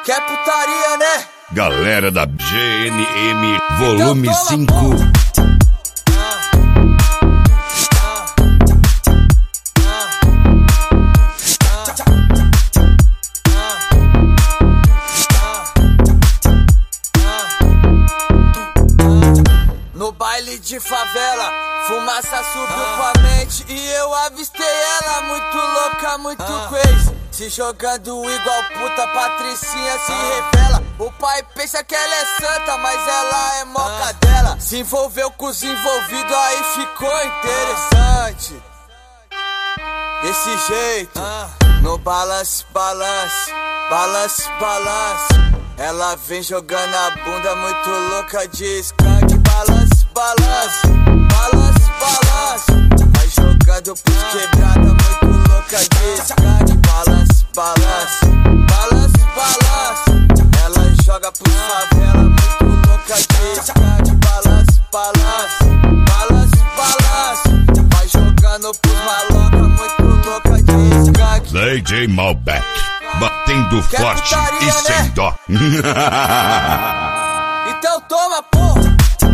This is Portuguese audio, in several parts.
Quer putaria, né? Galera da GNM Volume 5. No baile de favela, fumaça subiu pra mente e eu avistei ela, muito louca, muito crazy. Se jogando igual puta, Patricinha se revela. O pai pensa que ela é santa, mas ela é moca dela. Se envolveu com os envolvidos, aí ficou interessante. Desse jeito, no balance, balance, balance, balance. Ela vem jogando a bunda muito louca de skunk. Balance, balance, balance, balance. Vai jogando pros quebrada muito louca de skunk. Balance, balance, balance, balance. Ela joga pros favela muito louca de skunk. Balance, balance, balance, balance. Vai jogando pros maloca muito louca de skunk. DJ Malbec, batendo Quer forte putaria, e sem né? dó. Então toma, porra!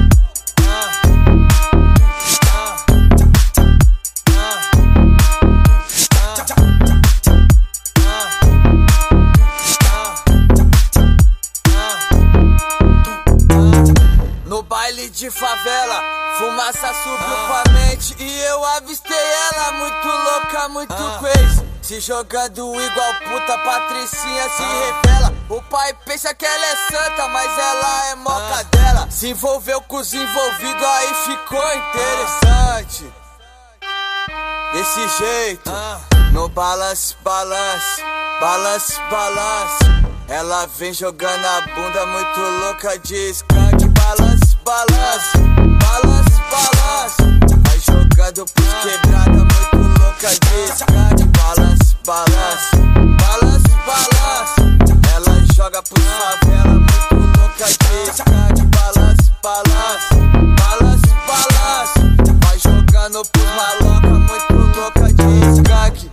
No baile de favela, fumaça subiu pra mente e eu avistei ela, muito louca, muito crazy. Se jogando igual puta, Patricinha se revela. O pai pensa que ela é santa, mas ela é moca dela. Se envolveu com os envolvidos, aí ficou interessante. Desse jeito, no balance, balance, balance, balance. Ela vem jogando a bunda muito louca de skunk. Balance, balance, balance, balance. Vai jogando pros quebrada muito louca de skunk. Balance, balance, balance, balance. Ela joga pros favela muito louca de skunk. Balance, balance, balance, balance. Vai jogando pros maloca muito louca de skunk.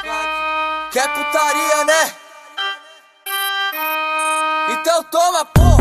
Quer putaria, né? Então toma, porra!